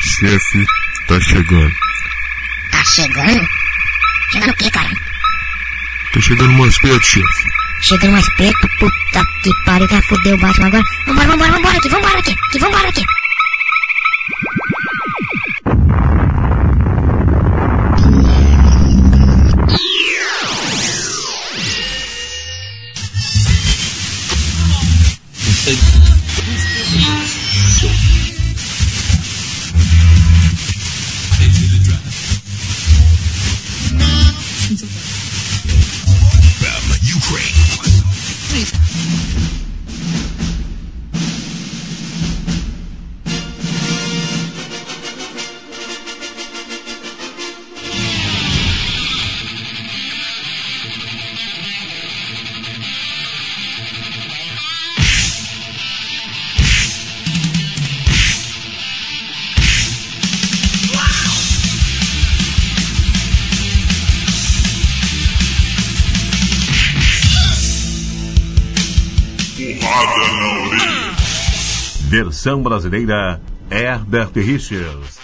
Chefe, tá chegando. Tá chegando? Chegando o quê, cara? Tá chegando mais perto, chefe. Chegando mais perto? Puta que pariu, que fudeu o Batman agora. Vambora aqui. Versão brasileira, Herbert Richards.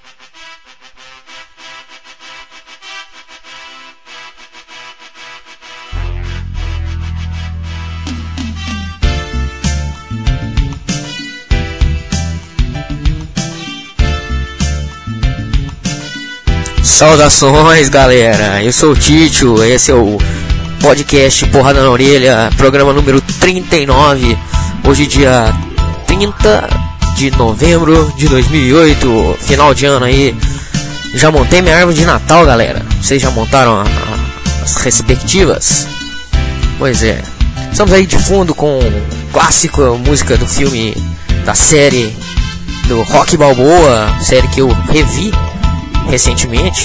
Saudações, galera, eu sou o Tito, esse é o podcast Porrada na Orelha, programa número 39, hoje dia 30 de novembro de 2008, final de ano aí. Já montei minha árvore de Natal, galera. Vocês já montaram as respectivas? Pois é, estamos aí de fundo com clássico, música do filme, da série do Rocky Balboa, série que eu revi recentemente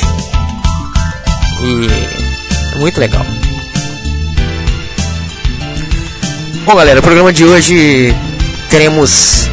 e é muito legal. Bom, galera, o programa de hoje teremos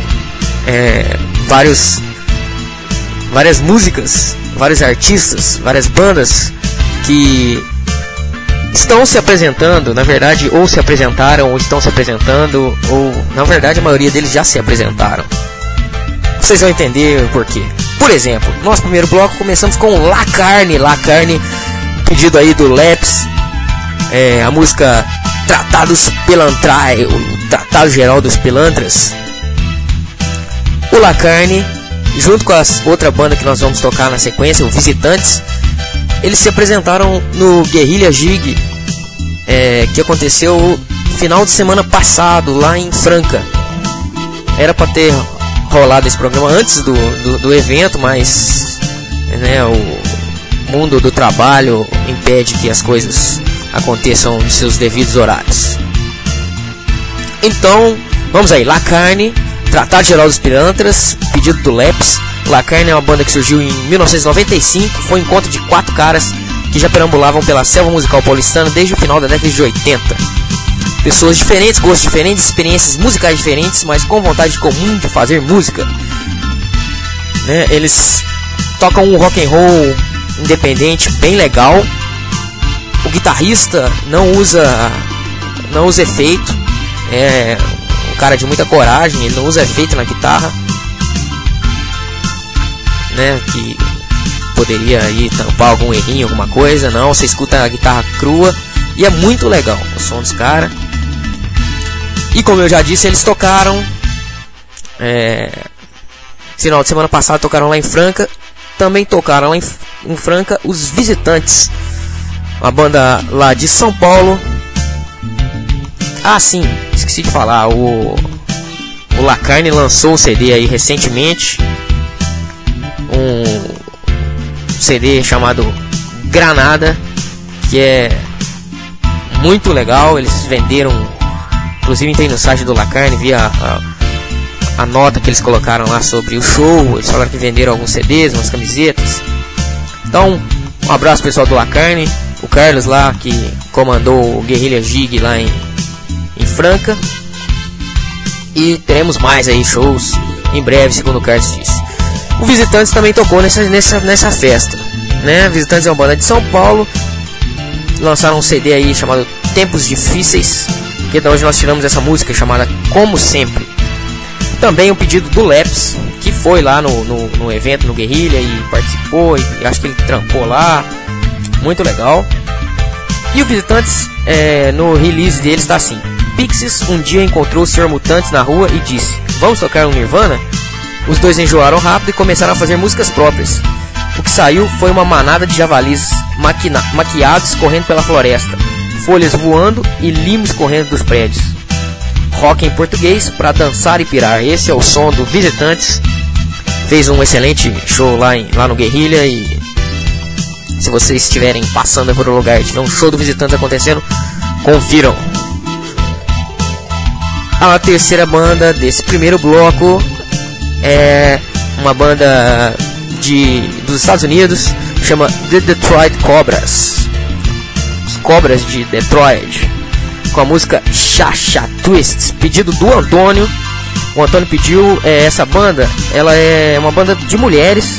várias músicas, vários artistas, várias bandas que estão se apresentando, na verdade, ou se apresentaram, ou estão se apresentando, ou na verdade a maioria deles já se apresentaram. Vocês vão entender o porquê. Por exemplo, nosso primeiro bloco começamos com La Carne, pedido aí do Leps, a música Tratados Pelantrai, o Tratado Geral dos Pelantras. O La Carne, junto com a outra banda que nós vamos tocar na sequência, o Visitantes, eles se apresentaram no Guerrilha Gig, que aconteceu no final de semana passado, lá em Franca. Era para ter rolado esse programa antes do evento, mas né, o mundo do trabalho impede que as coisas aconteçam em seus devidos horários. Então, vamos aí, La Carne, Tratado Geral dos Pelantras, pedido do Leps. La Carne é uma banda que surgiu em 1995, foi um encontro de 4 caras que já perambulavam pela selva musical paulistana desde o final da década de 80. Pessoas diferentes, gostos diferentes, experiências musicais diferentes, mas com vontade comum de fazer música. Né? Eles tocam um rock and roll independente bem legal. O guitarrista não usa efeito, é um cara de muita coragem, ele não usa efeito na guitarra, né, que poderia aí tampar algum errinho, alguma coisa. Não, você escuta a guitarra crua e é muito legal o som dos caras. E como eu já disse, eles tocaram final de semana passado, tocaram lá em Franca. Também tocaram lá em Franca os Visitantes, uma banda lá de São Paulo. Ah, sim, esqueci de falar, o La Carne lançou um CD aí recentemente, um CD chamado Granada, que é muito legal. Eles venderam, inclusive entrei no site do La Carne, vi a nota que eles colocaram lá sobre o show. Eles falaram que venderam alguns CDs, umas camisetas. Então, um abraço pessoal do La Carne, o Carlos lá que comandou o Guerrilha Gig lá em Franca. E teremos mais aí shows em breve, segundo o Carlos disse. O Visitantes também tocou nessa festa, né? Visitantes é uma banda de São Paulo. Lançaram um CD aí chamado Tempos Difíceis, que é de onde nós tiramos essa música chamada Como Sempre. Também um pedido do Leps, que foi lá no evento, no Guerrilha, e participou, e acho que ele trampou lá. Muito legal. E o Visitantes, no release dele está assim: Pixies um dia encontrou o Sr. Mutantes na rua e disse: vamos tocar um Nirvana? Os dois enjoaram rápido e começaram a fazer músicas próprias. O que saiu foi uma manada de javalis maquiados correndo pela floresta, folhas voando e limos correndo dos prédios. Rock em português para dançar e pirar. Esse é o som do Visitantes. Fez um excelente show lá no Guerrilha, e se vocês estiverem passando por um lugar e tiver um show do Visitantes acontecendo, confiram. A terceira banda desse primeiro bloco é uma banda dos Estados Unidos, chama The Detroit Cobras. Os Cobras de Detroit, com a música Cha-Cha Twist, pedido do Antônio. O Antônio pediu essa banda. Ela é uma banda de mulheres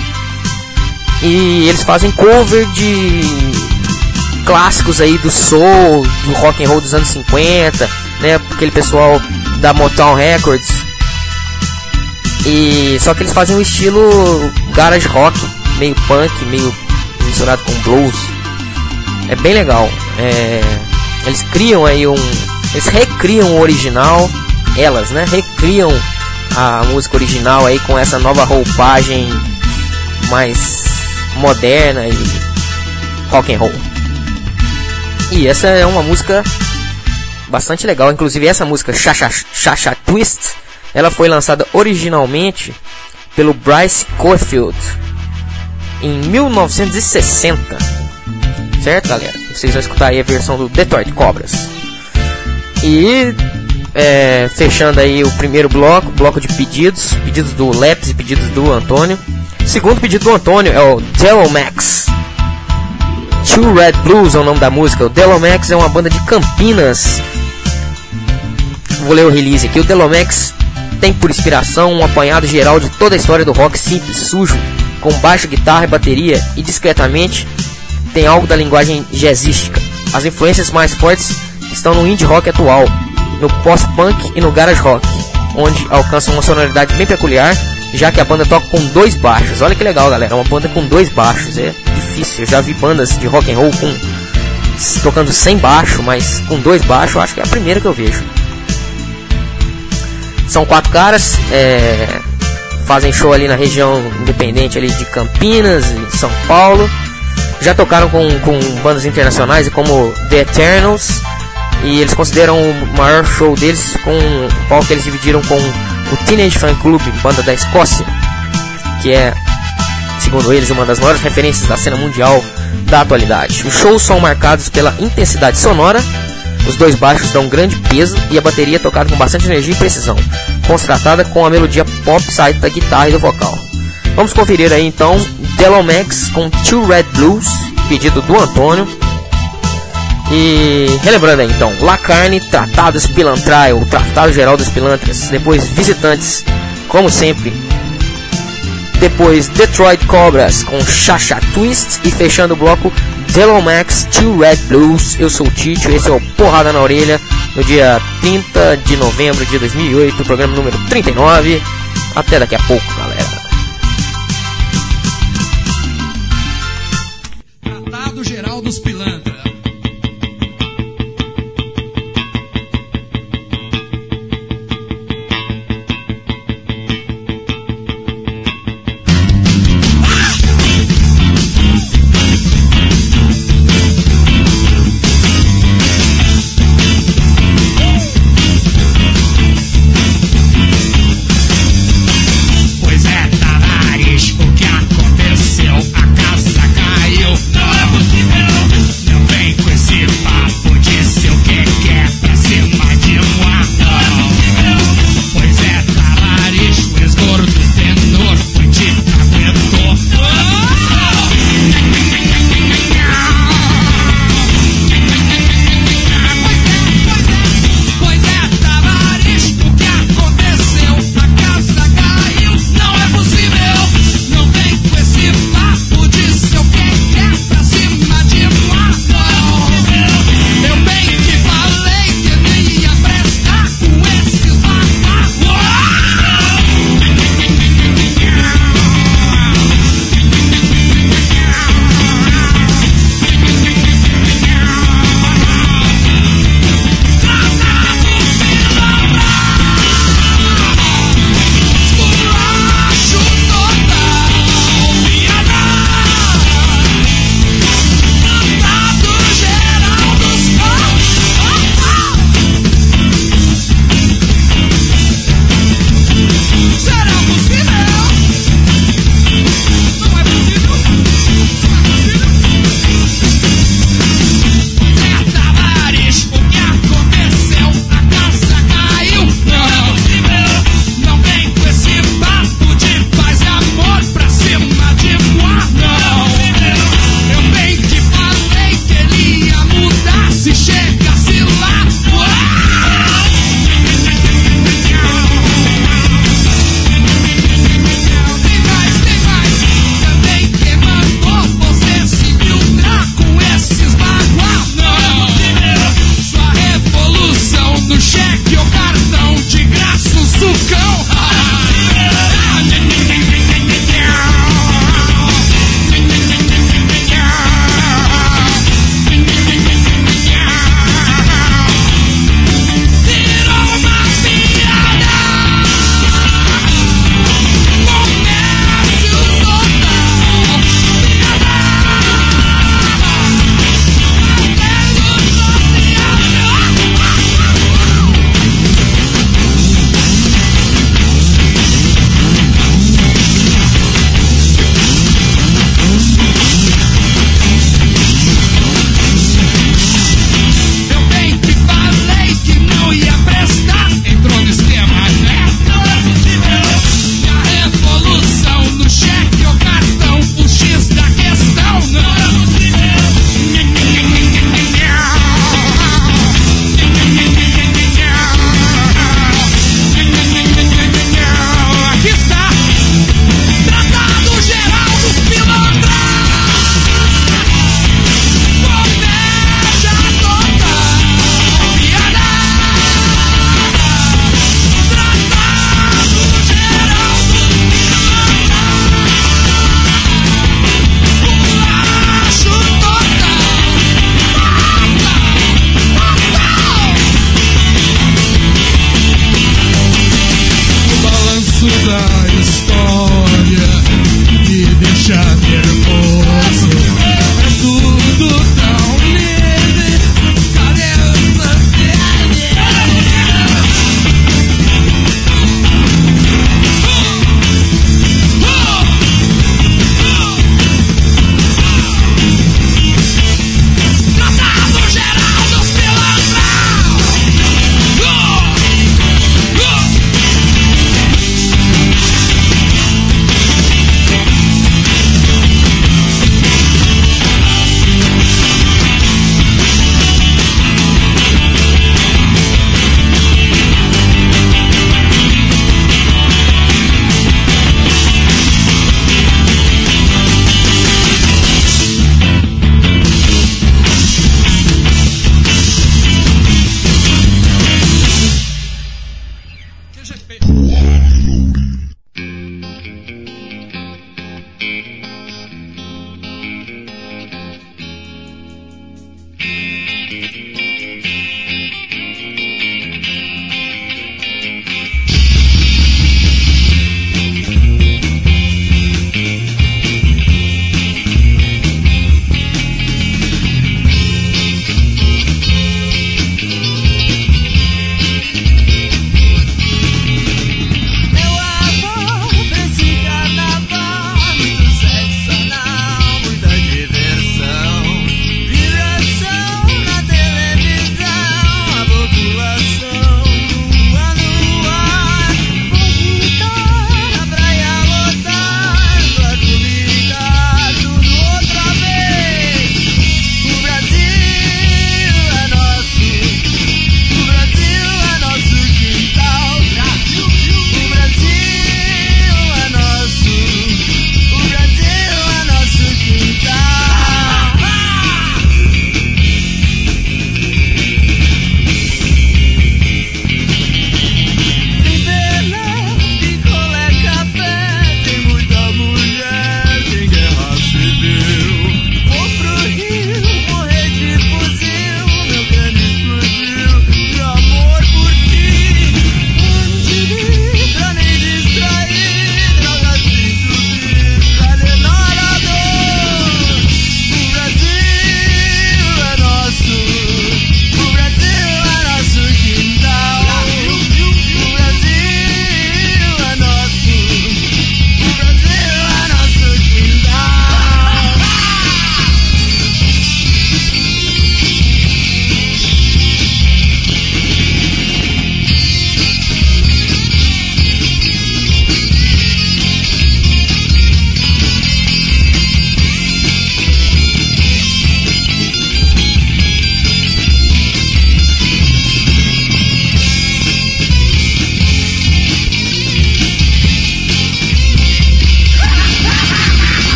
e eles fazem cover de clássicos aí do soul, do rock and roll dos anos 50, né? Aquele pessoal da Motown Records. E só que eles fazem um estilo garage rock, meio punk, meio misturado com blues. É bem legal. Eles criam aí eles recriam o original. Elas, né, recriam a música original aí com essa nova roupagem mais moderna e rock and roll. E essa é uma música bastante legal. Inclusive essa música Cha-Cha Twist, ela foi lançada originalmente pelo Bryce Corfield em 1960. Certo, galera? Vocês vão escutar aí a versão do Detroit Cobras. E fechando aí o primeiro bloco de pedidos do Leps e pedidos do Antônio. O segundo pedido do Antônio é o Dello Max. Two Red Blues é o nome da música. O Dello Max é uma banda de Campinas. Vou ler o release aqui. O Dello Max tem por inspiração um apanhado geral de toda a história do rock simples, sujo, com baixo, guitarra e bateria, e discretamente tem algo da linguagem jazzística. As influências mais fortes estão no indie rock atual, no post-punk e no garage rock, onde alcançam uma sonoridade bem peculiar, já que a banda toca com 2 baixos. Olha que legal, galera, uma banda com 2 baixos, é difícil. Eu já vi bandas de rock and roll tocando sem baixo, mas com 2 baixos, acho que é a primeira que eu vejo. São 4 caras, fazem show ali na região independente ali de Campinas e São Paulo. Já tocaram com bandas internacionais como The Eternals, e eles consideram o maior show deles com o palco que eles dividiram com o Teenage Fan Club, banda da Escócia, que é, segundo eles, uma das maiores referências da cena mundial da atualidade. Os shows são marcados pela intensidade sonora, os 2 baixos dão grande peso e a bateria tocada com bastante energia e precisão, contrastada com a melodia pop saída da guitarra e do vocal. Vamos conferir aí então Dello Max com Two Red Blues, pedido do Antônio. E relembrando aí então, La Carne, Tratados Pilantrae, o Tratado Geral dos Pilantras. Depois Visitantes, como sempre. Depois Detroit Cobras com Cha-Cha Twist. E fechando o bloco, Dello Max, Two Red Blues. Eu sou o Tito, esse é o Porrada na Orelha, no dia 30 de novembro de 2008, programa número 39. Até daqui a pouco, galera. Tratado Geral dos Pilantras. Pois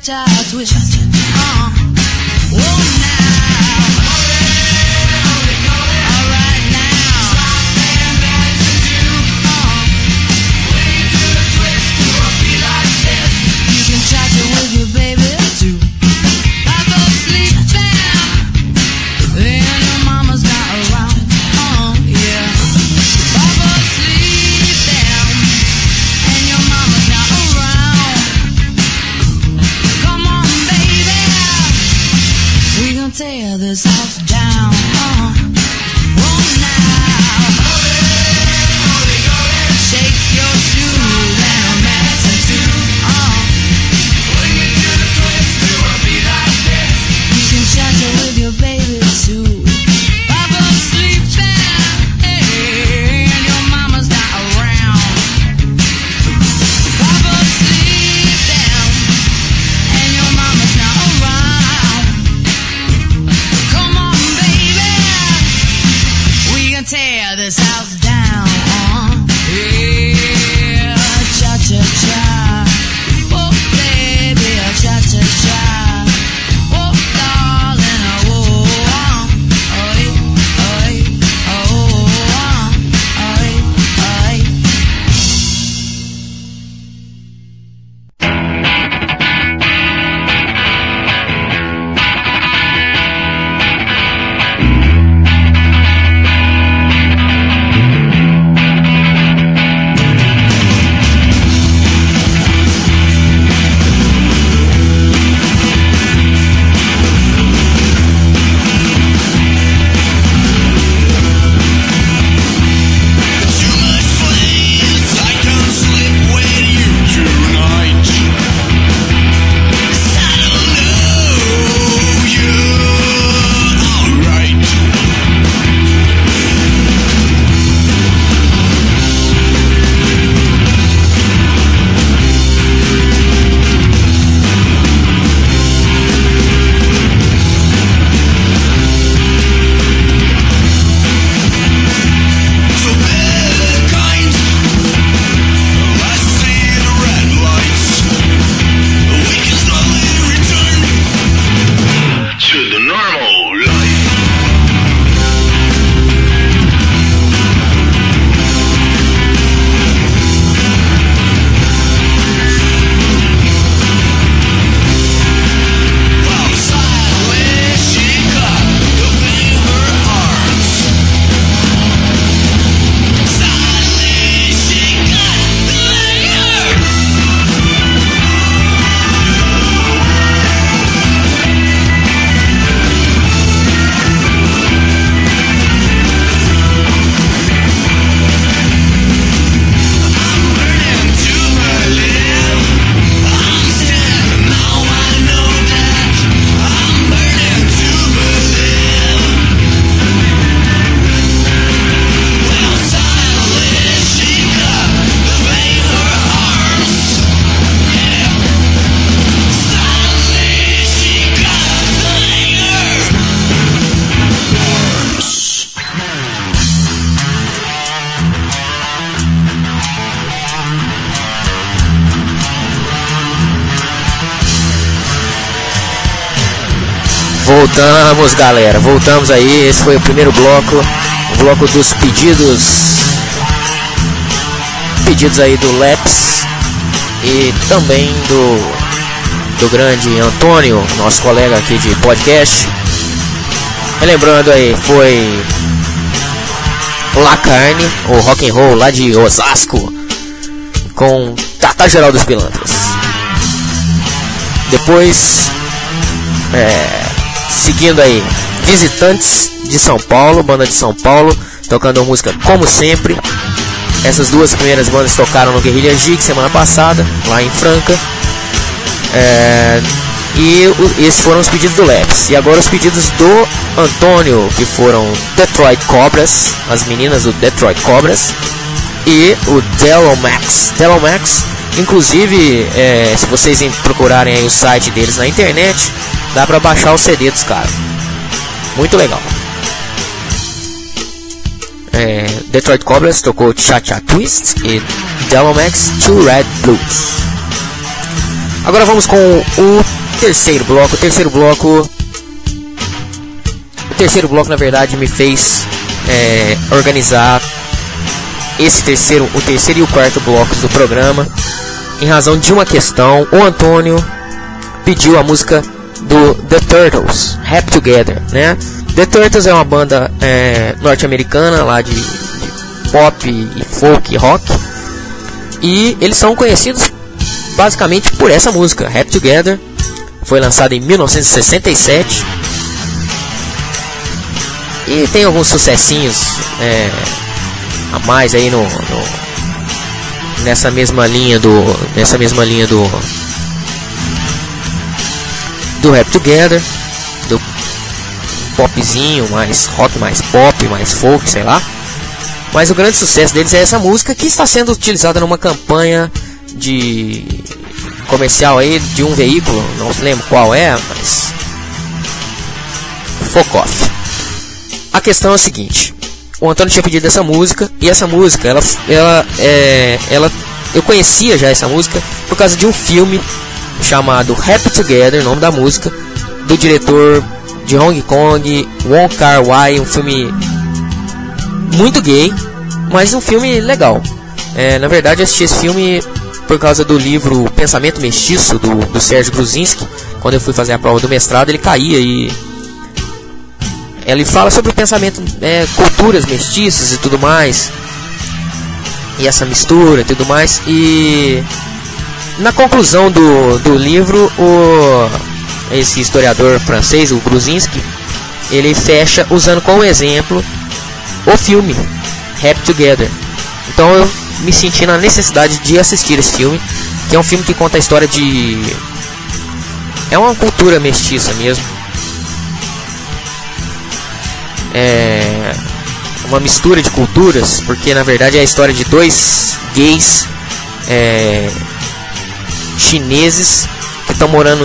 cha-cha twist. Whoa now. With your baby too. Papa sleep down, then your mama's not around. Yeah. Papa sleep down, and your mama's not around. Come on, baby, we gon' tear this house down. Whoa now, shake your shoes and Madison too. Cha-cha with your baby too. Papa sleep down, hey, and your mama's not around. Papa sleep down, and your mama's not around. Come on, baby, we can tear this house down. Yeah, cha-cha-cha. Oh, baby, cha-cha-cha. Voltamos, galera, voltamos aí. Esse foi o primeiro bloco, o bloco dos pedidos aí do Leps e também do grande Antônio, nosso colega aqui de podcast. Lembrando aí, foi La Carne, o rock and roll lá de Osasco, com Tata Geral dos Pilantras. Depois, seguindo aí, Visitantes de São Paulo, banda de São Paulo, tocando música Como Sempre. Essas duas primeiras bandas tocaram no Guerrilha Gig semana passada, lá em Franca. E esses foram os pedidos do Leps. E agora os pedidos do Antônio, que foram Detroit Cobras, as meninas do Detroit Cobras, e o Dello Max. Dello Max, inclusive, se vocês procurarem aí o site deles na internet, dá pra baixar o CD dos caras. Muito legal. Detroit Cobras tocou Cha-Cha Twist e Dello Max Two Red Blues. Agora vamos com o terceiro bloco. O terceiro bloco, na verdade, me fez organizar o terceiro e o quarto blocos do programa, em razão de uma questão. O Antônio pediu a música do The Turtles, Happy Together, né? The Turtles é uma banda norte-americana lá de pop e folk e rock, e eles são conhecidos basicamente por essa música, Happy Together. Foi lançada em 1967 e tem alguns sucessinhos a mais aí nessa mesma linha do Happy Together, do popzinho, mais rock, mais pop, mais folk, sei lá. Mas o grande sucesso deles é essa música, que está sendo utilizada numa campanha de comercial aí de um veículo, não se lembro qual é, mas fuck off. A questão é a seguinte: o Antônio tinha pedido essa música, e essa música, eu conhecia já essa música por causa de um filme chamado Happy Together, nome da música, do diretor de Hong Kong, Wong Kar-wai, um filme muito gay, mas um filme legal. Na verdade, eu assisti esse filme por causa do livro Pensamento Mestiço, do Sérgio Gruzinski. Quando eu fui fazer a prova do mestrado, ele caía e ele fala sobre o pensamento, culturas mestiças e tudo mais, e essa mistura e tudo mais. E na conclusão do livro, esse historiador francês, o Gruzinski, ele fecha usando como exemplo o filme Happy Together. Então eu me senti na necessidade de assistir esse filme, que é um filme que conta a história de... é uma cultura mestiça mesmo, uma mistura de culturas, porque na verdade é a história de dois gays chineses que estão morando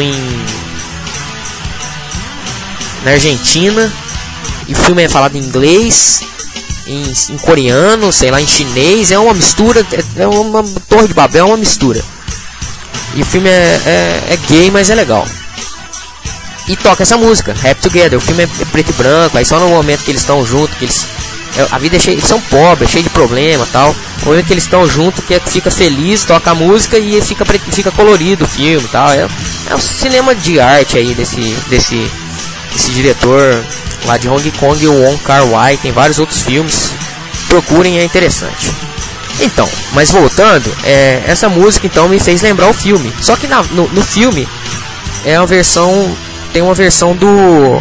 na Argentina, e o filme é falado em inglês, em coreano, sei lá, em chinês. É uma mistura, é uma Torre de Babel, é uma mistura. E o filme é gay, mas é legal. E toca essa música, Happy Together. O filme é preto e branco, aí só no momento que eles estão juntos, que a vida é cheia, eles são pobres, cheio de problema, tal. No momento que eles estão juntos, que fica feliz, toca a música e fica colorido o filme, tal. É um cinema de arte aí desse diretor lá de Hong Kong, o Wong Kar-wai. Tem vários outros filmes, procurem, é interessante. Então, mas voltando, essa música então me fez lembrar o filme. Só que no filme tem uma versão do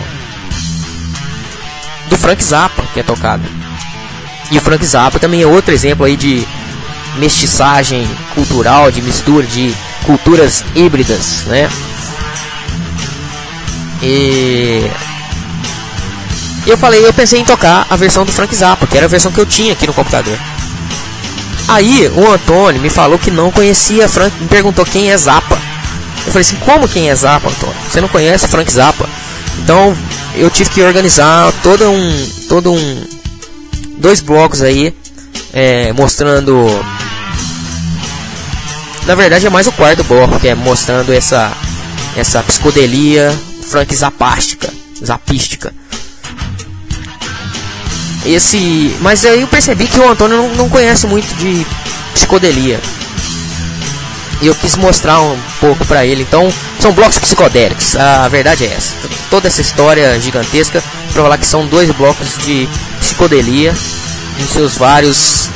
Frank Zappa que é tocada. E o Frank Zappa também é outro exemplo aí de mestiçagem cultural, de mistura de culturas híbridas, né? E eu pensei em tocar a versão do Frank Zappa, que era a versão que eu tinha aqui no computador. Aí o Antônio me falou que não conhecia Frank, me perguntou quem é Zappa. Eu falei assim: como quem é Zappa, Antônio? Você não conhece Frank Zappa? Então eu tive que organizar dois blocos aí, mostrando. Na verdade é mais o quarto bloco, que é mostrando essa psicodelia Frank Zappística. Mas aí eu percebi que o Antônio não conhece muito de psicodelia, e eu quis mostrar um pouco pra ele. Então são blocos psicodélicos, a verdade é essa. Toda essa história gigantesca pra falar que são dois blocos de psicodelia em seus vários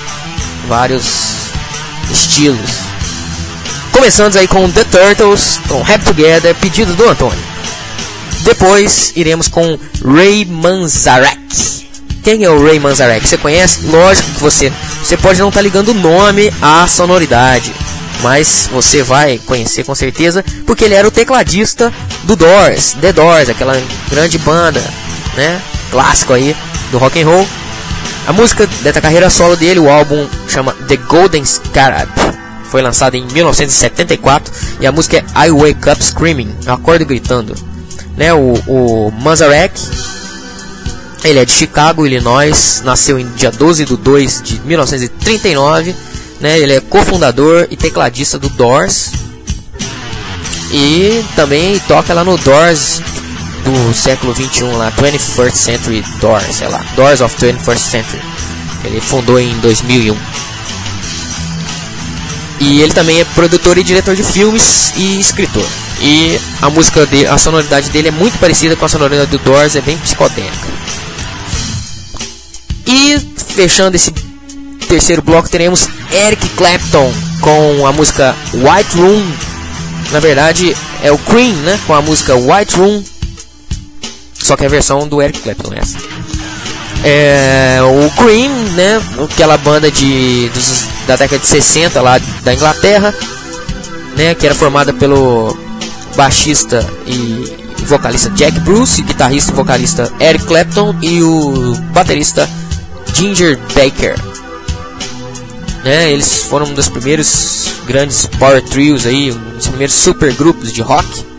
estilos. Começando aí com The Turtles, com Happy Together, pedido do Antônio. Depois iremos com Ray Manzarek. Quem é o Ray Manzarek? Você conhece? Lógico que você pode não estar ligando o nome à sonoridade, mas você vai conhecer com certeza, porque ele era o tecladista do Doors, The Doors, aquela grande banda, né, clássico aí do rock and roll. A música dessa carreira solo dele, o álbum chama The Golden Scarab, foi lançado em 1974, e a música é I Wake Up Screaming, eu acordo gritando, né? O Manzarek, ele é de Chicago, Illinois, nasceu em dia 12/2 de 1939, né? Ele é cofundador e tecladista do Doors. E também toca lá no Doors do século 21 lá, 21st Century Doors, sei lá, Doors of 21st Century. Ele fundou em 2001. E ele também é produtor e diretor de filmes e escritor. E a música dele, a sonoridade dele é muito parecida com a sonoridade do Doors, é bem psicodélica. E fechando esse terceiro bloco, teremos Eric Clapton com a música White Room. Na verdade é o Cream, né, com a música White Room, só que é a versão do Eric Clapton essa. O Cream, né, aquela banda da década de 60 lá da Inglaterra, né, que era formada pelo baixista e vocalista Jack Bruce, guitarrista e vocalista Eric Clapton e o baterista Ginger Baker. Né, eles foram um dos primeiros grandes power trios aí, um dos primeiros super grupos de rock.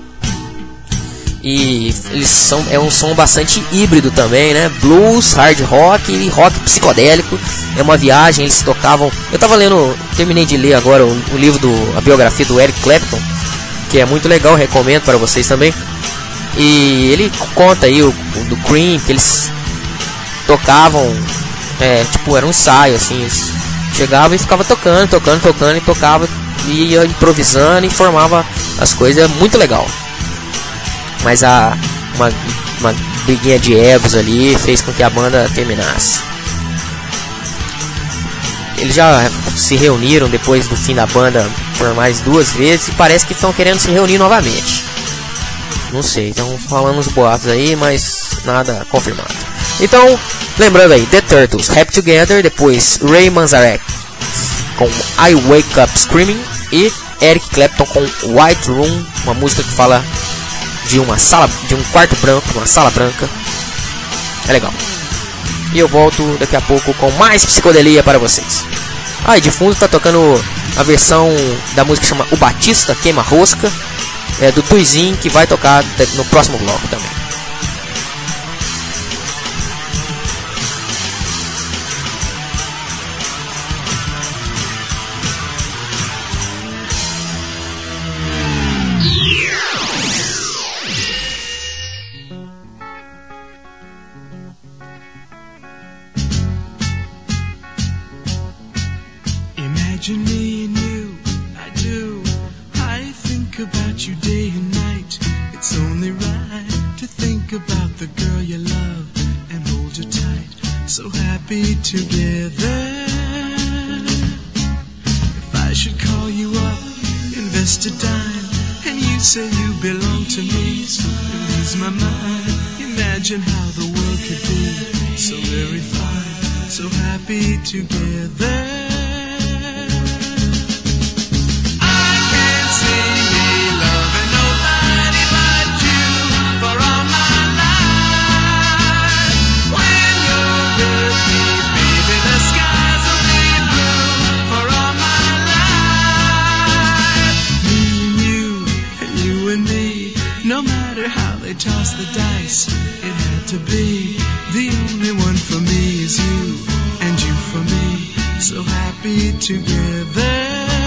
E eles é um som bastante híbrido também, né? Blues, hard rock e rock psicodélico. É uma viagem, eles tocavam. Eu tava lendo, terminei de ler agora o livro a biografia do Eric Clapton, que é muito legal, recomendo para vocês também. E ele conta aí do Cream, que eles tocavam, tipo, era um ensaio assim, eles chegavam e ficavam tocando, e tocava e ia improvisando e formava as coisas, muito legal. Mas uma briguinha de egos ali fez com que a banda terminasse. Eles já se reuniram depois do fim da banda por mais 2 vezes e parece que estão querendo se reunir novamente. Não sei, estão falando uns boatos aí, mas nada confirmado. Então, lembrando aí, The Turtles, Happy Together, depois Ray Manzarek com I Wake Up Screaming e Eric Clapton com White Room, uma música que fala de um quarto branco, uma sala branca. É legal. E eu volto daqui a pouco com mais psicodelia para vocês. E de fundo tá tocando a versão da música que chama O Batista Queima Rosca, do Tuizinho, que vai tocar no próximo bloco também. Imagine me and you, I do. I think about you day and night. It's only right to think about the girl you love and hold her tight. So happy together. If I should call you up, invest a dime, and you say you belong to me, ease my mind. Imagine how the world could be so very fine, so happy together. Toss the dice, it had to be. The only one for me is you, and you for me, so happy together.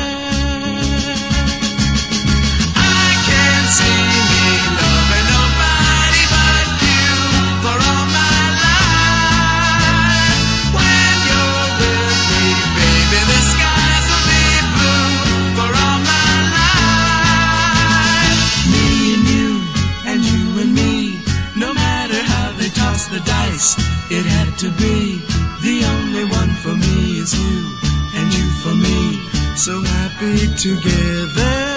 I can't see me loving nobody but you for all my life. When you're with me, baby, the skies will be blue for all my life. Me and you, and you and me, no matter how they toss the dice, it had to be. The only one for me is you, and you for me, so happy together.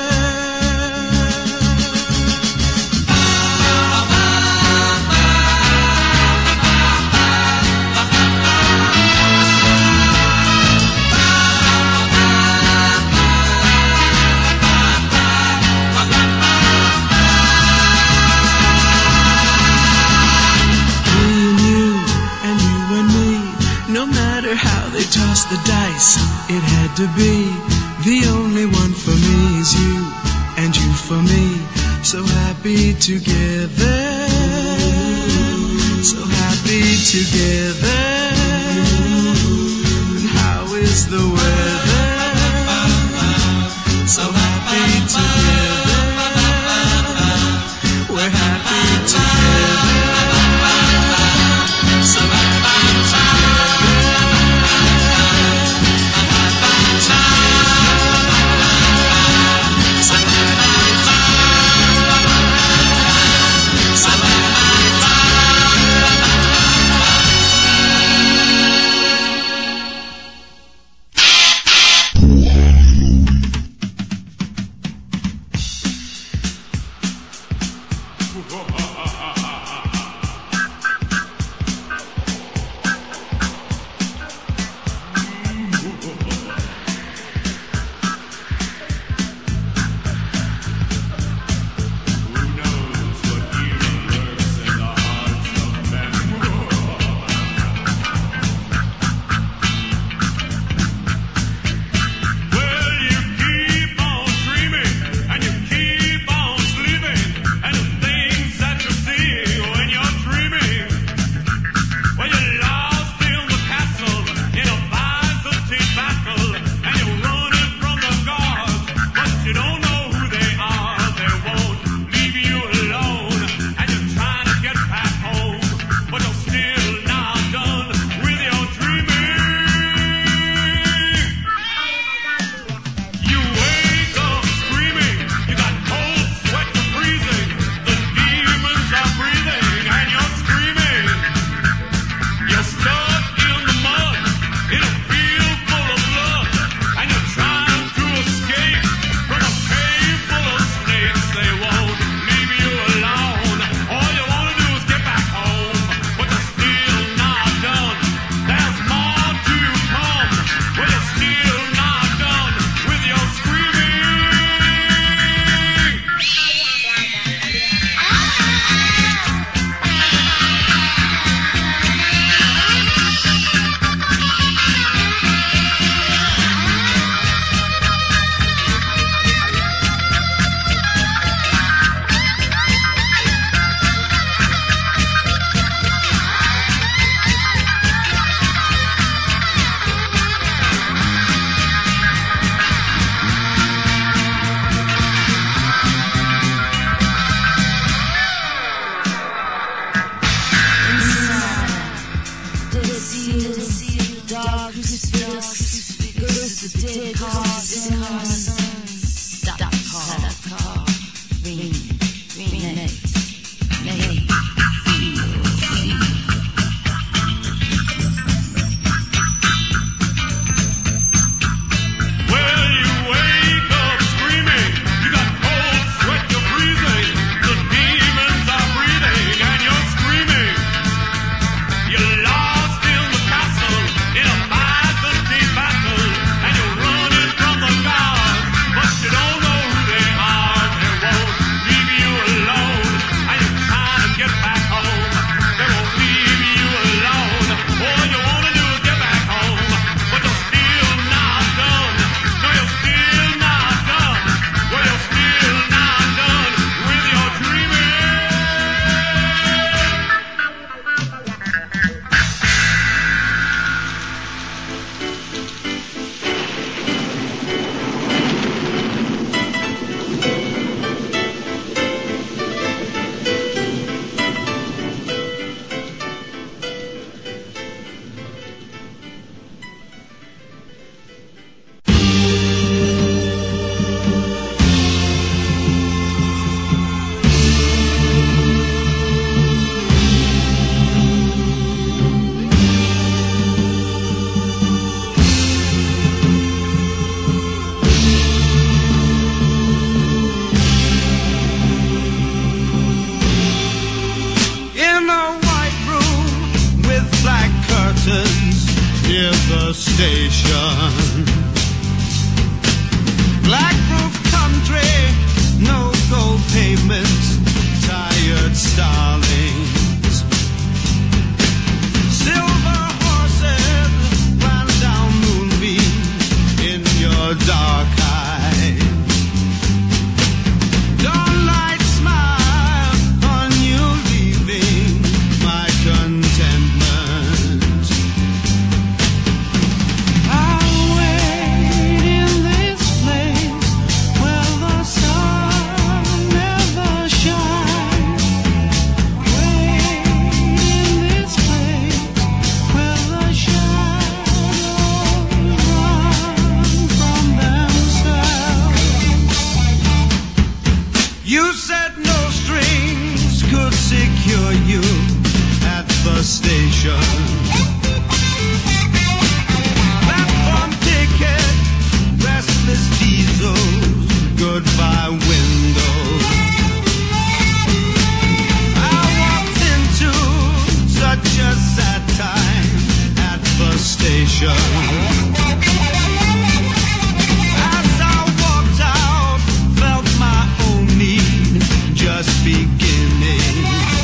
Toss the dice, it had to be. The only one for me is you, and you for me, so happy together. So happy together. And how is the weather? So happy together. Goodbye window. beginning.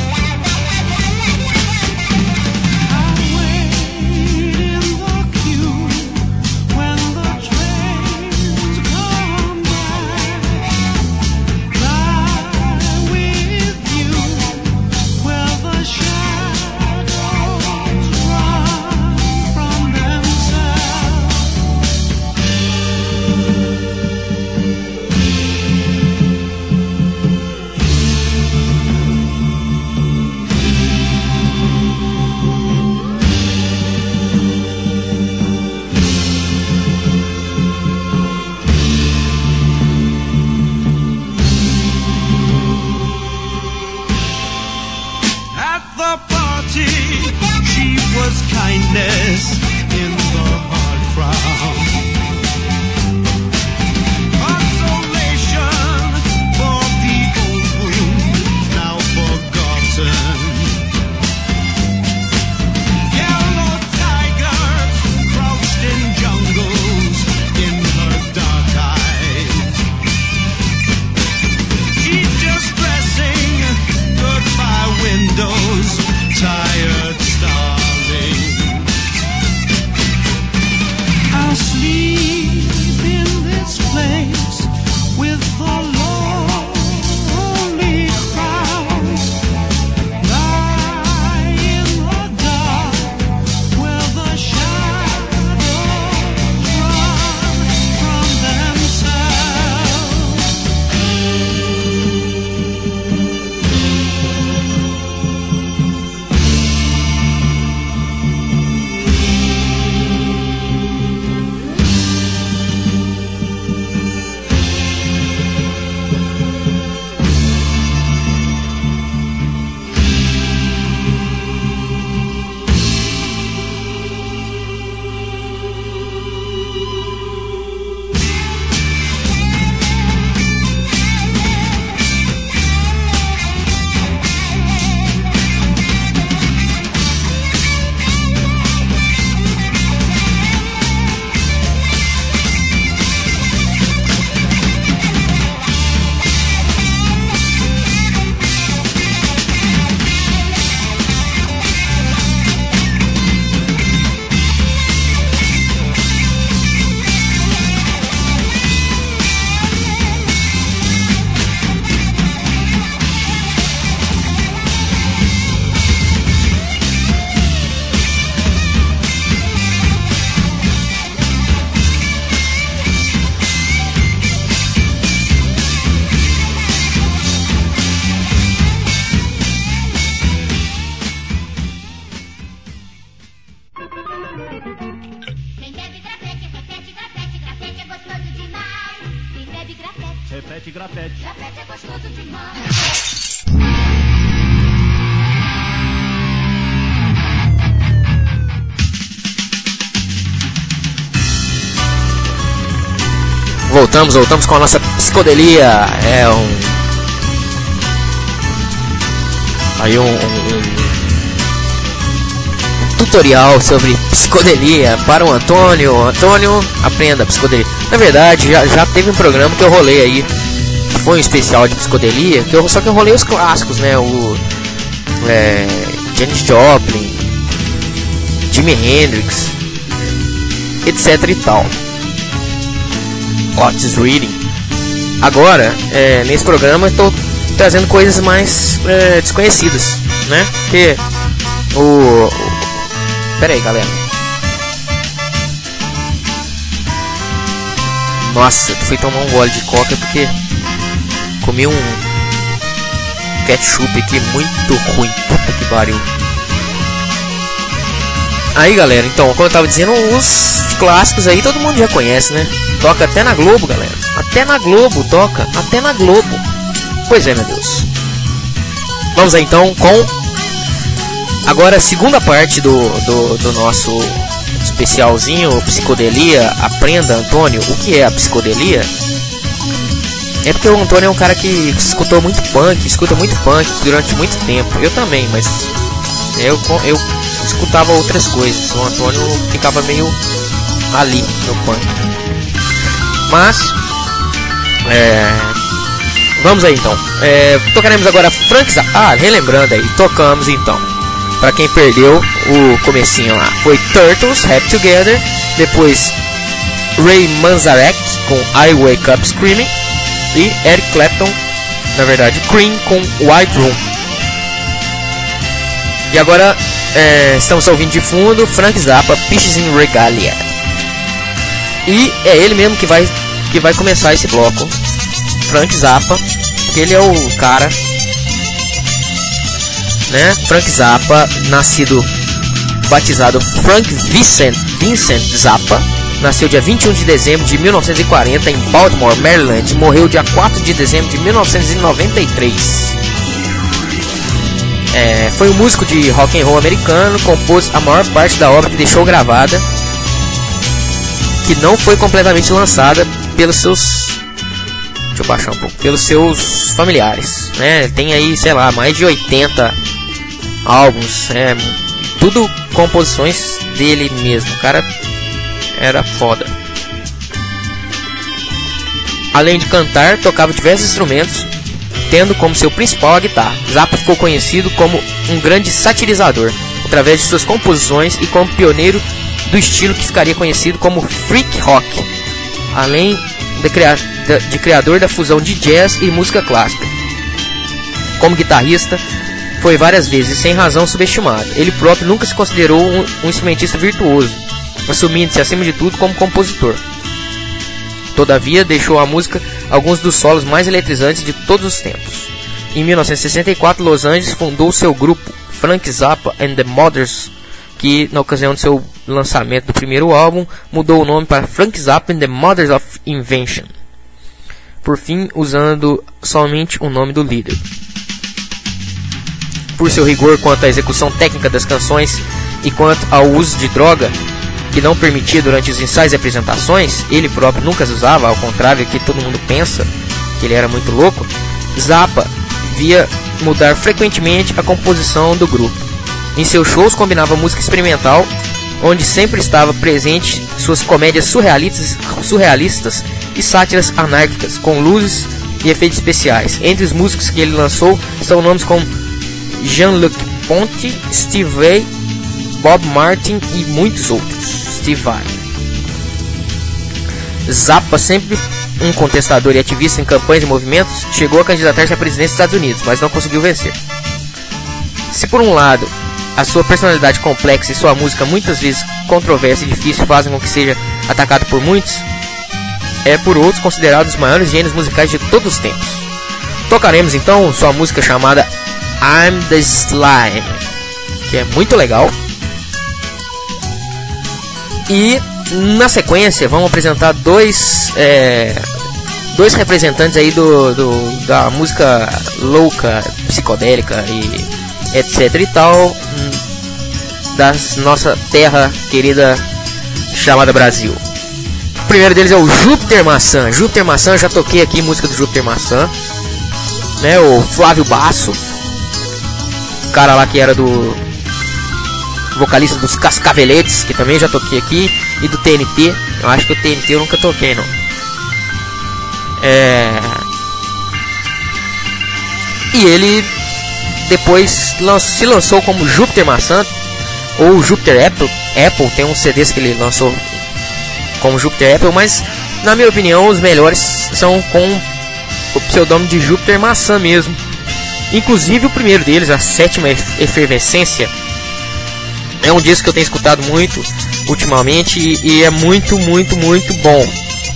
I wait in the queue when the trains come back. Lie with you where the shadows run from themselves. At the party, she was kindness in the hard crowd. Consolation for the old wound now forgotten. Yellow tigers crouched in jungles in her dark eyes. She's just dressing goodbye windows, tired starling. I'll sleep in this place with the lonely crowd. Lie in the dark where the shadows run from themselves. Quem bebe grafete, repete, grafete, grafete é gostoso demais. Quem bebe grafete, Repete, grafete. grafete é gostoso demais. Voltamos com a nossa psicodelia. É um tutorial sobre psicodelia para o Antônio. Antônio, aprenda psicodelia. Na verdade, já teve um programa que eu rolei aí. Foi um especial de psicodelia, só que eu rolei os clássicos, né? Janis Joplin, Jimi Hendrix, etc e tal. Otis Reading. Agora, nesse programa, eu estou trazendo coisas mais desconhecidas, né? Porque pera aí, galera. Nossa, fui tomar um gole de coca porque comi um ketchup aqui muito ruim. Puta que pariu. Aí, galera, então, como eu tava dizendo, os clássicos aí todo mundo já conhece, né? Toca até na Globo, galera. Até na Globo toca. Até na Globo. Pois é, meu Deus. Vamos aí, então, com agora a segunda parte do nosso especialzinho psicodelia. Aprenda, Antônio, o que é a psicodelia? É porque o Antônio é um cara que escuta muito punk durante muito tempo. Eu também, mas eu escutava outras coisas. O Antônio ficava meio ali no punk. Mas Vamos aí então. Tocaremos agora Frank Zappa. Relembrando aí, tocamos então. Pra quem perdeu o comecinho lá, foi Turtles, Happy Together. Depois Ray Manzarek com I Wake Up Screaming. E Eric Clapton, na verdade, Cream com White Room. E agora estamos ouvindo de fundo Frank Zappa, Peaches in Regalia. E é ele mesmo que vai começar esse bloco. Frank Zappa, que ele é o cara, né? Frank Zappa, batizado Frank Vincent Zappa, nasceu dia 21 de dezembro de 1940 em Baltimore, Maryland, e morreu dia 4 de dezembro de 1993. Foi um músico de rock and roll americano, compôs a maior parte da obra que deixou gravada, que não foi completamente lançada pelos seus... Deixa eu baixar um pouco. Pelos seus familiares, né? Tem aí, sei lá, mais de 80 álbuns, tudo composições dele mesmo. O cara era foda. Além de cantar, tocava diversos instrumentos, tendo como seu principal a guitarra. Zappa ficou conhecido como um grande satirizador, através de suas composições, e como pioneiro do estilo que ficaria conhecido como freak rock, além de criador da fusão de jazz e música clássica. Como guitarrista, foi várias vezes sem razão subestimado. Ele próprio nunca se considerou um instrumentista virtuoso, assumindo-se acima de tudo como compositor. Todavia, deixou à música alguns dos solos mais eletrizantes de todos os tempos. Em 1964, Los Angeles fundou seu grupo Frank Zappa and the Mothers, que na ocasião do seu lançamento do primeiro álbum mudou o nome para Frank Zappa and the Mothers of Invention, por fim usando somente o nome do líder. Por seu rigor quanto à execução técnica das canções e quanto ao uso de droga, que não permitia durante os ensaios e apresentações, ele próprio nunca as usava, ao contrário do que todo mundo pensa, que ele era muito louco, Zappa via mudar frequentemente a composição do grupo. Em seus shows combinava música experimental, onde sempre estava presente suas comédias surrealistas e sátiras anárquicas, com luzes e efeitos especiais. Entre os músicos que ele lançou são nomes como Jean-Luc Ponty, Steve Vai, Bob Martin e muitos outros. Steve Vai. Zappa, sempre um contestador e ativista em campanhas e movimentos, chegou a candidatar-se à presidência dos Estados Unidos, mas não conseguiu vencer. Se por um lado a sua personalidade complexa e sua música muitas vezes controversa e difícil fazem com que seja atacado por muitos, é por outros considerado os maiores gênios musicais de todos os tempos. Tocaremos então sua música chamada I'm the Slime, que é muito legal. E na sequência vamos apresentar dois representantes aí da música louca, psicodélica e etc e tal, da nossa terra querida chamada Brasil. O primeiro deles é o Júpiter Maçã. Júpiter Maçã, eu já toquei aqui música do Júpiter Maçã, né? O Flávio Basso, o cara lá que era do vocalista dos Cascaveletes, que também já toquei aqui, e do TNT. Eu acho que o TNT eu nunca toquei, não. E ele depois se lançou como Júpiter Maçã ou Júpiter Apple. Tem uns CDs que ele lançou como Júpiter Apple, mas na minha opinião os melhores são com o pseudônimo de Júpiter Maçã mesmo. Inclusive o primeiro deles, a Sétima Efervescência, é um disco que eu tenho escutado muito ultimamente e é muito, muito, muito bom.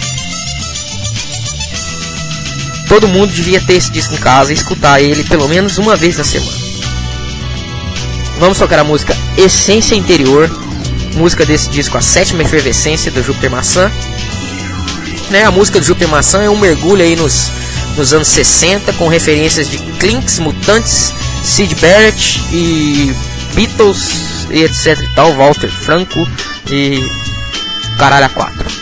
Todo mundo devia ter esse disco em casa e escutar ele pelo menos uma vez na semana. Vamos tocar a música Essência Interior, música desse disco, a Sétima Efervescência, do Júpiter Maçã. Né, a música do Júpiter Maçã é um mergulho aí nos anos 60, com referências de Kinks, Mutantes, Syd Barrett e Beatles e etc e tal, Walter Franco e caralho a 4.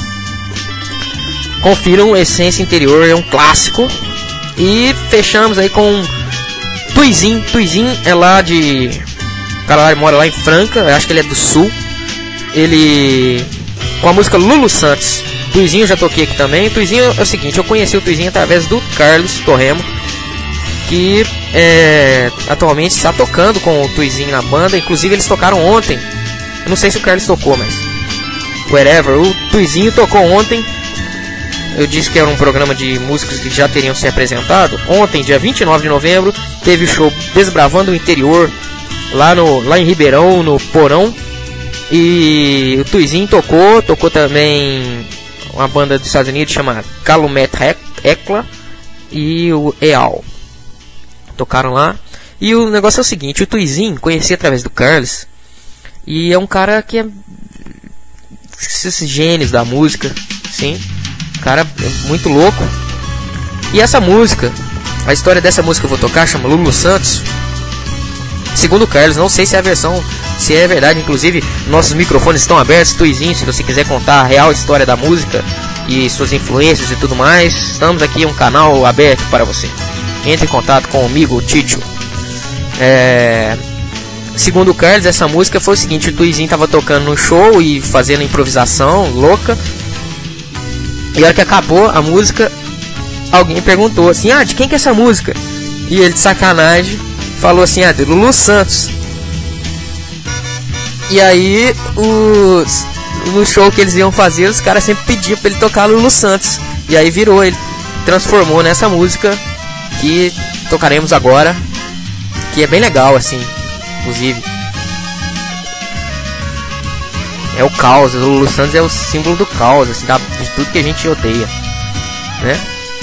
Confiram Essência Interior, é um clássico. E fechamos aí com Tuizin. Tuizin é lá de... O cara lá mora lá em Franca, eu acho que ele é do Sul. Ele... com a música Lulu Santos, Tuizinho eu já toquei aqui também. O Tuizinho é o seguinte, eu conheci o Tuizinho através do Carlos Torremo, que atualmente está tocando com o Tuizinho na banda. Inclusive eles tocaram ontem. Eu não sei se o Carlos tocou, mas whatever, o Tuizinho tocou ontem. Eu disse que era um programa de músicos que já teriam se apresentado. Ontem, dia 29 de novembro, teve o show Desbravando o Interior, lá em Ribeirão, no Porão. E o Tuizinho tocou também uma banda dos Estados Unidos chamada Calumet Hecla e o EAL. Tocaram lá. E o negócio é o seguinte, o Tuizinho conheci através do Carlos. E é um cara que é esses gênios da música, sim. Cara muito louco. E essa música, a história dessa música que eu vou tocar chama Lulu Santos. Segundo o Carlos, não sei se é a versão, se é verdade. Inclusive, nossos microfones estão abertos. Tuizinho, se você quiser contar a real história da música e suas influências e tudo mais, estamos aqui, um canal aberto para você. Entre em contato comigo, o Tito. Segundo o Carlos, essa música foi o seguinte: o Tuizinho estava tocando no show e fazendo improvisação louca. E a hora que acabou a música, alguém perguntou assim: de quem que é essa música? E ele, de sacanagem, falou assim: de Lulu Santos. E aí, no show que eles iam fazer, os caras sempre pediam pra ele tocar Lulu Santos. E aí virou, ele transformou nessa música que tocaremos agora, que é bem legal, assim, inclusive. É o caos, o Lulu Santos é o símbolo do caos, assim, de tudo que a gente odeia, né?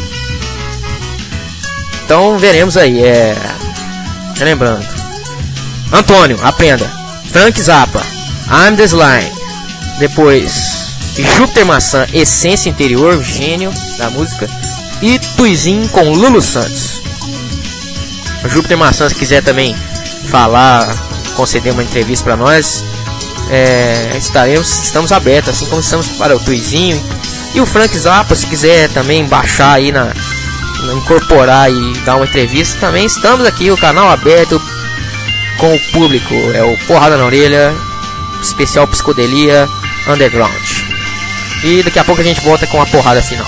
Então veremos aí, lembrando, Antônio, aprenda. Frank Zappa, I'm the Slime. Depois Júpiter Maçã, Essência Interior, gênio da música. E Tuizinho com Lulu Santos. O Júpiter Maçã, se quiser também falar, conceder uma entrevista para nós, estamos abertos, assim como estamos para o Tuizinho. E o Frank Zappa, se quiser também baixar aí, incorporar e dar uma entrevista, também estamos aqui, o canal aberto com o público. É o Porrada na Orelha, especial Psicodelia Underground. E daqui a pouco a gente volta com a porrada final.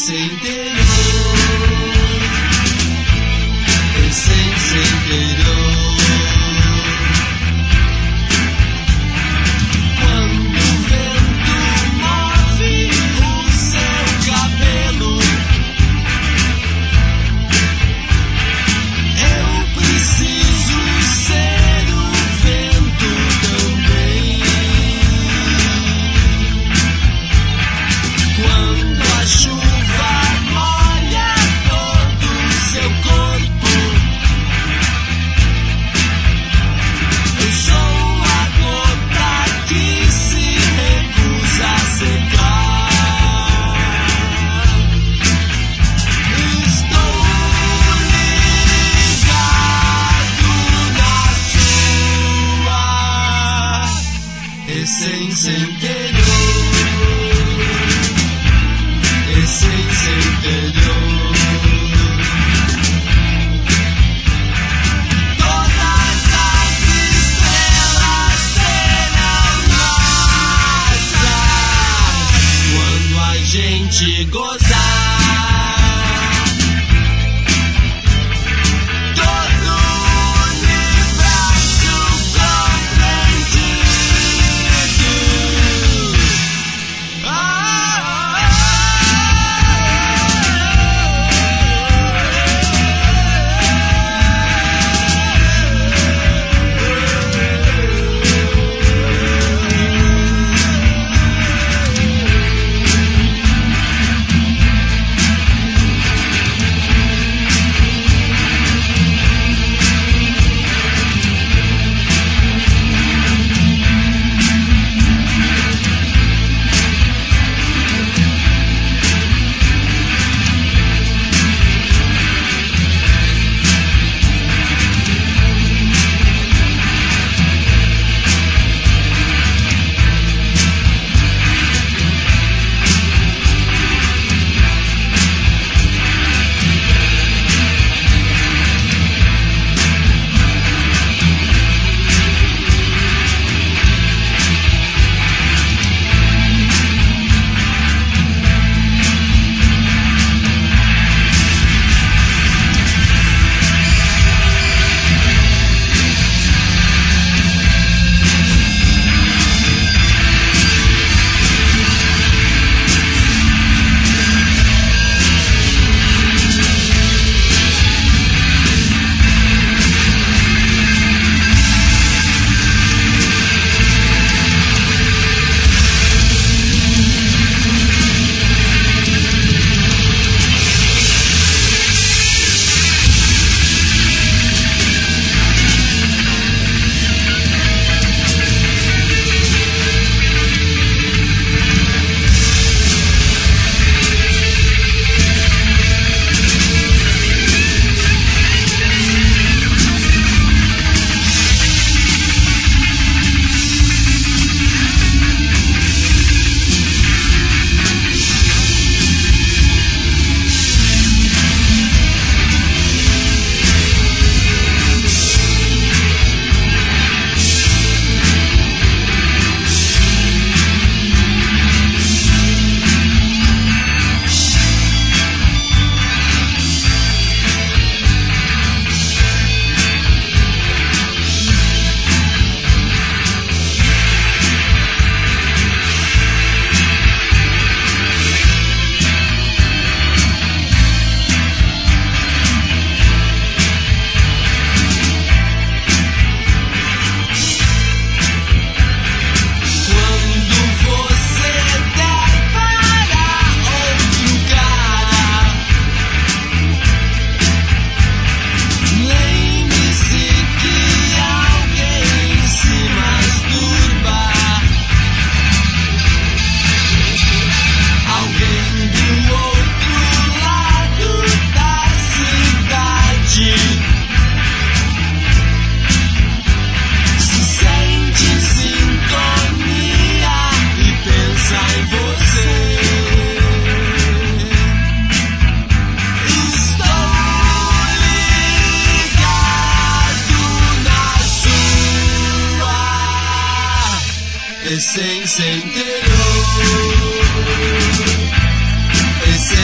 Essência interior, essência interior. Quando o vento move o seu cabelo, eu preciso ser o vento também. Quando a chuva molha todo o seu corpo, eu sou a gota que se recusa a secar. Estou ligado na sua essência interior, essência interior. Todas as estrelas serão nossas quando a gente gozar. Todo o universo compreendido. essência interior, essência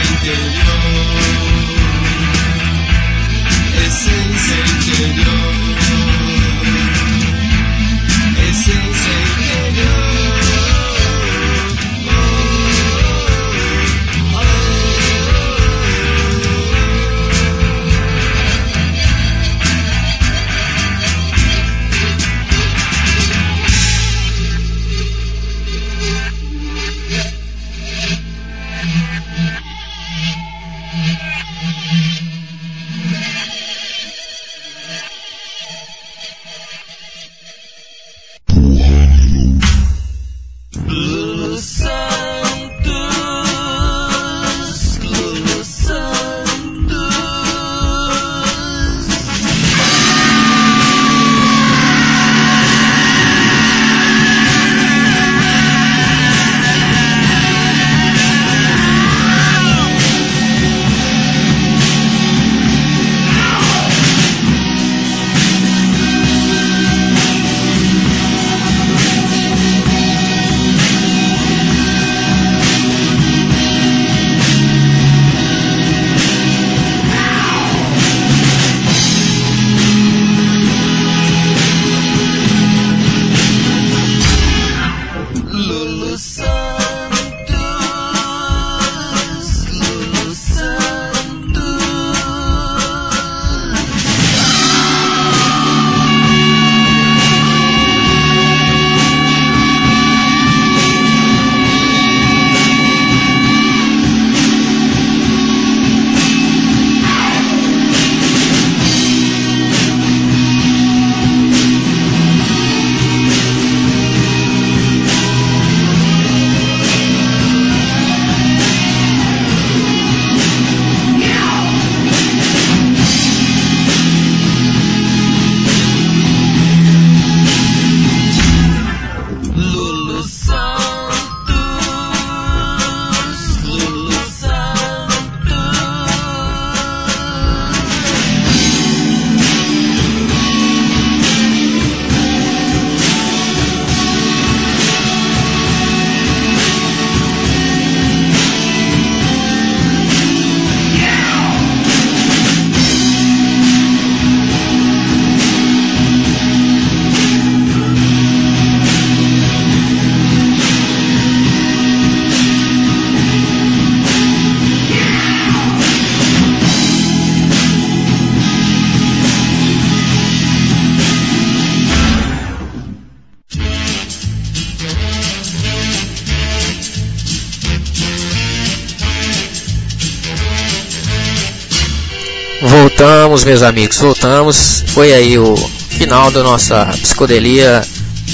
Voltamos, meus amigos, voltamos. Foi aí o final da nossa psicodelia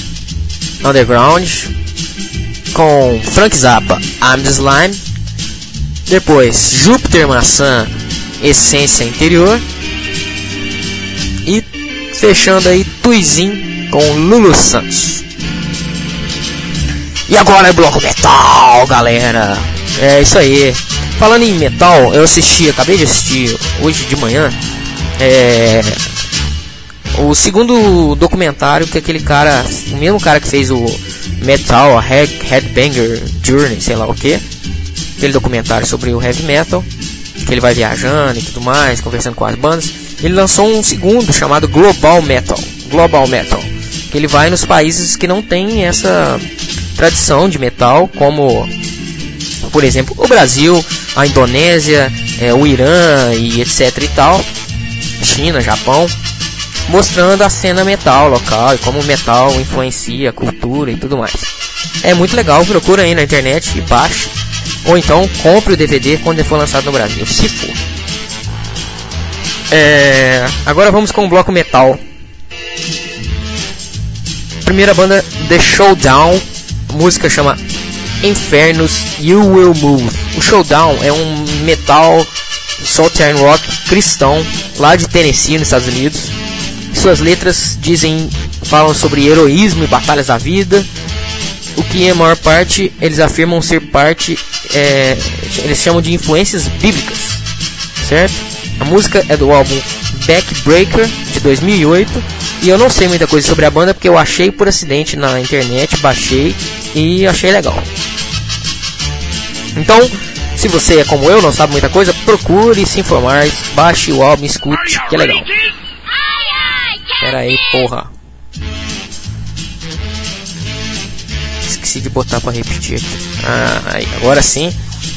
underground com Frank Zappa, I'm the Slime. Depois Júpiter Maçã, Essência Interior. E fechando aí Tuizin com Lulu Santos. E agora é bloco metal, galera. É isso aí. Falando em metal, eu acabei de assistir hoje de manhã o segundo documentário que aquele cara, o mesmo cara que fez o Metal Headbanger Journey, sei lá o que, aquele documentário sobre o heavy metal, que ele vai viajando e tudo mais, conversando com as bandas. Ele lançou um segundo chamado Global Metal, que ele vai nos países que não tem essa tradição de metal, como por exemplo o Brasil, a Indonésia, o Irã e etc e tal, China, Japão, mostrando a cena metal local e como o metal influencia a cultura e tudo mais. É muito legal, procura aí na internet e baixe, ou então compre o DVD quando ele for lançado no Brasil, se for. Agora vamos com o bloco metal. Primeira banda, The Showdown, a música chama Infernus You Will Move. O Showdown é um metal southern rock cristão lá de Tennessee, nos Estados Unidos. Suas letras falam sobre heroísmo e batalhas da vida, o que a maior parte eles afirmam ser parte, eles chamam de influências bíblicas, certo? A música é do álbum Backbreaker de 2008 e eu não sei muita coisa sobre a banda porque eu achei por acidente na internet, baixei e achei legal. Então, Se você é como eu, não sabe muita coisa, procure se informar, baixe o álbum, escute, que é legal. Pera aí, porra. Esqueci de botar pra repetir aqui. Aí, agora sim.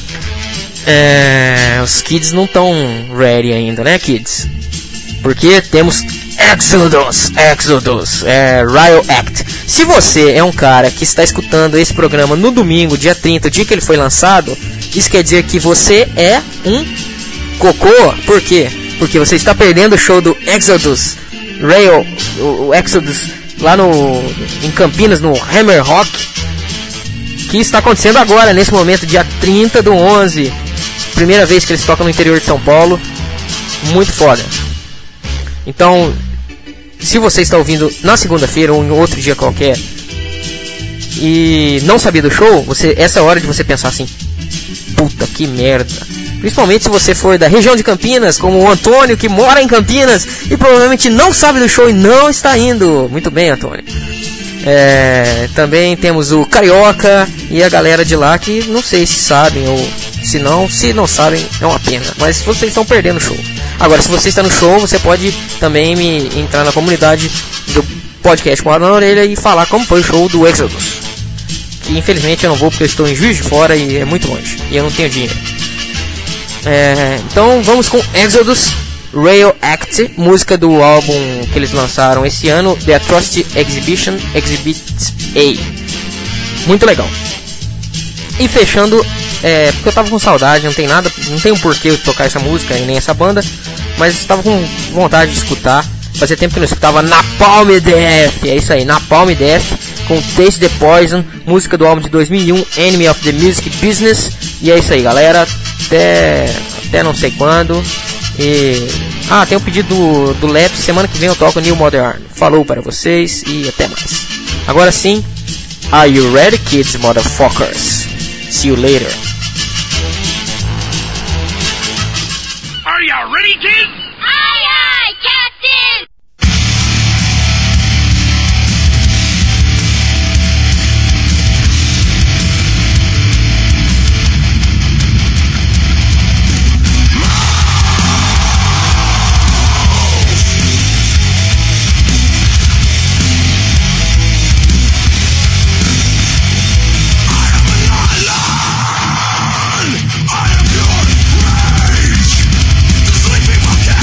Os kids não estão ready ainda, né, kids? Porque temos Exodus, Riot Act. Se você é um cara que está escutando esse programa no domingo, dia 30, o dia que ele foi lançado, isso quer dizer que você é um cocô. Por quê? Porque você está perdendo o show do Exodus, o Exodus lá em Campinas, no Hammer Rock, que está acontecendo agora, nesse momento, dia 30/11. Primeira vez que eles tocam no interior de São Paulo. Muito foda. Então, se você está ouvindo na segunda-feira ou em outro dia qualquer e não sabia do show, essa é a hora de você pensar assim: puta que merda. Principalmente se você for da região de Campinas, como o Antônio, que mora em Campinas e provavelmente não sabe do show e não está indo. Muito bem, Antônio. Também temos o Carioca e a galera de lá que não sei se sabem ou se não sabem, é uma pena. Mas vocês estão perdendo o show. Agora, se você está no show, você pode também entrar na comunidade do podcast Moada na Orelha e falar como foi o show do Exodus. Que infelizmente eu não vou porque eu estou em Juiz de Fora e é muito longe. E eu não tenho dinheiro. Então vamos com Exodus, Riot Act, música do álbum que eles lançaram esse ano, The Atrocity Exhibition, Exhibit A. Muito legal. E fechando, porque eu tava com saudade, não tem um porquê eu tocar essa música e nem essa banda, mas estava com vontade de escutar. Fazia tempo que eu não escutava Napalm Death. É isso aí, Napalm Death com Taste the Poison, música do álbum de 2001, Enemy of the Music Business. E é isso aí, galera, até não sei quando. E tem um pedido do Lep, semana que vem eu toco New Modern. Falou para vocês e até mais. Agora sim, are you ready, kids, motherfuckers? See you later. Are you ready, kids? Aye, aye, Captain! I am your rage. The sleeping macaque.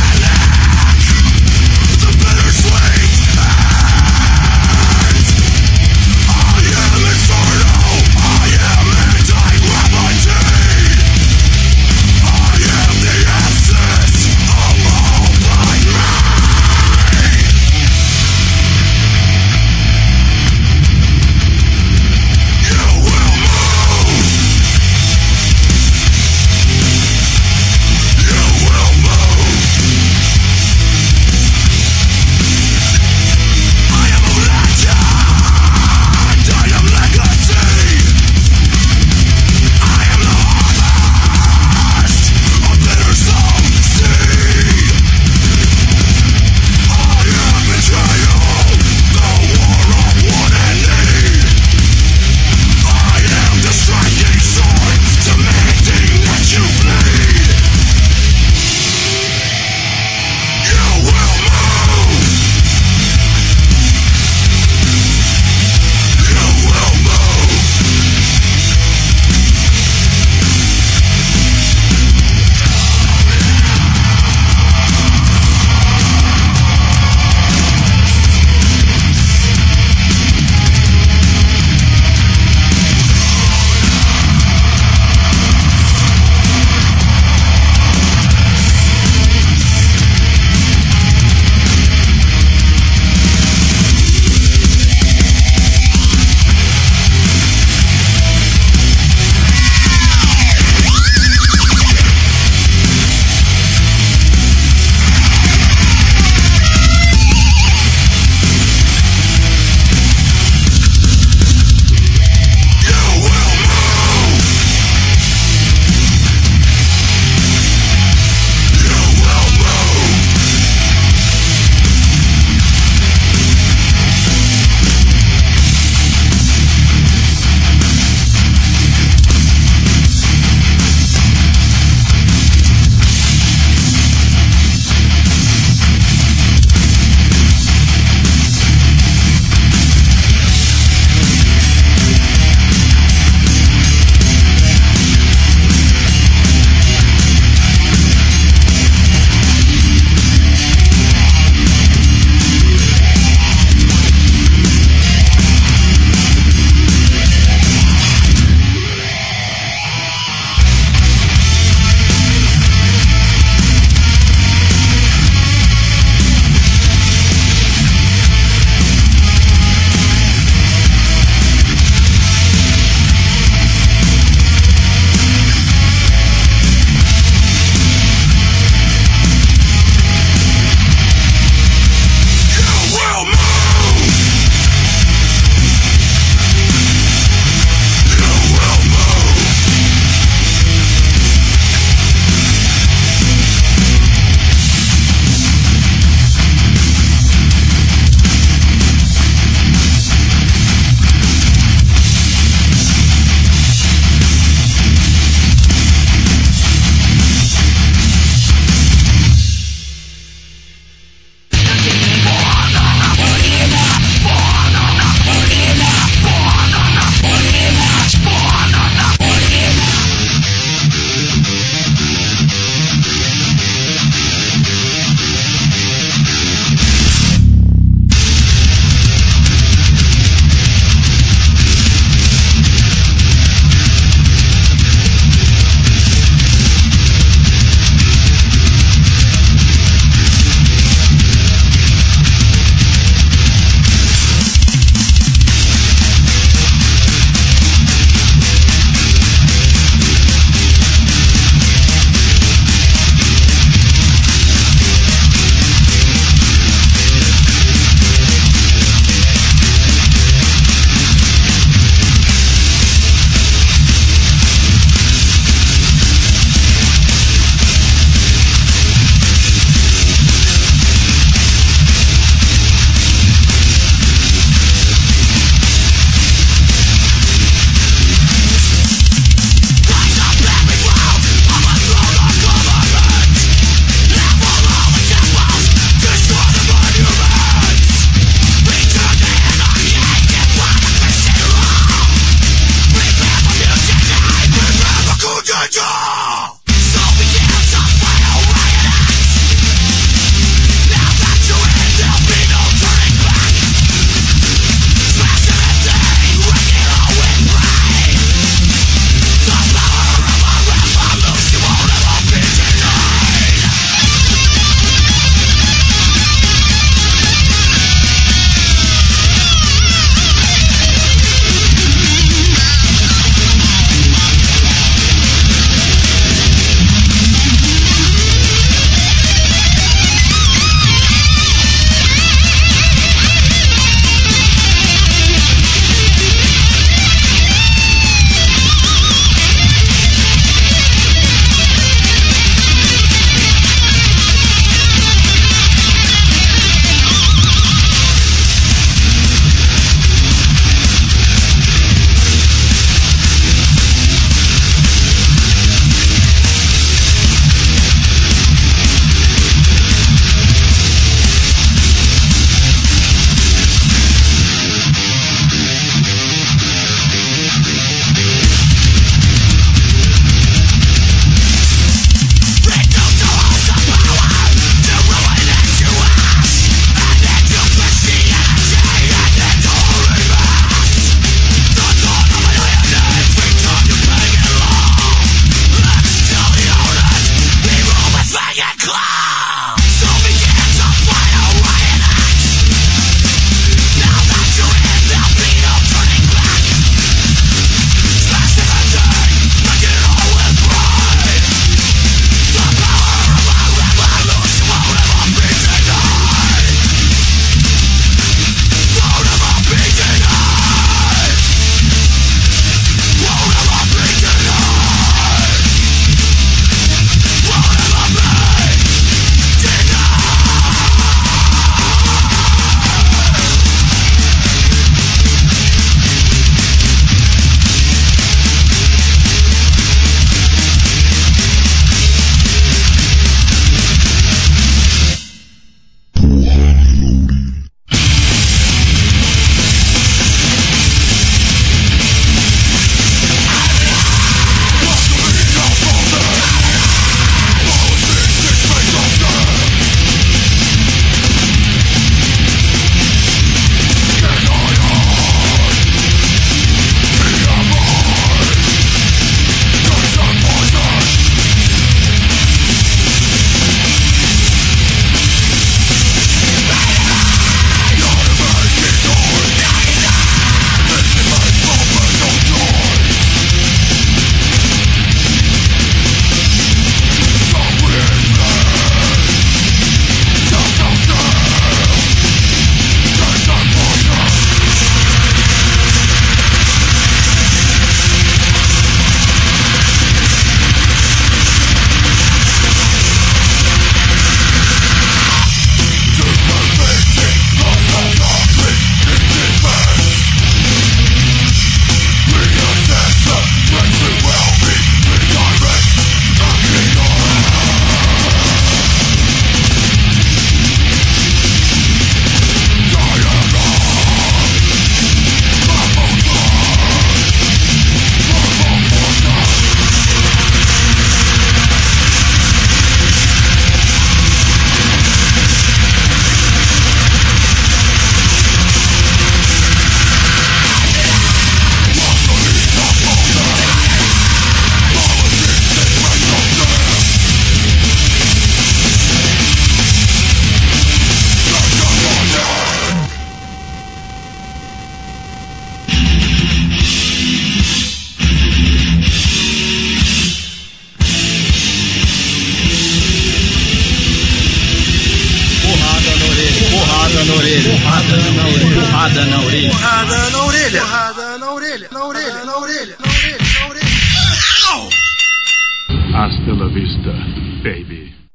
na orelha. Porrada na orelha. Porrada na orelha. Porrada na orelha. Porrada na orelha. Na orelha. Na orelha. Na orelha. Na orelha. Hasta la vista, baby.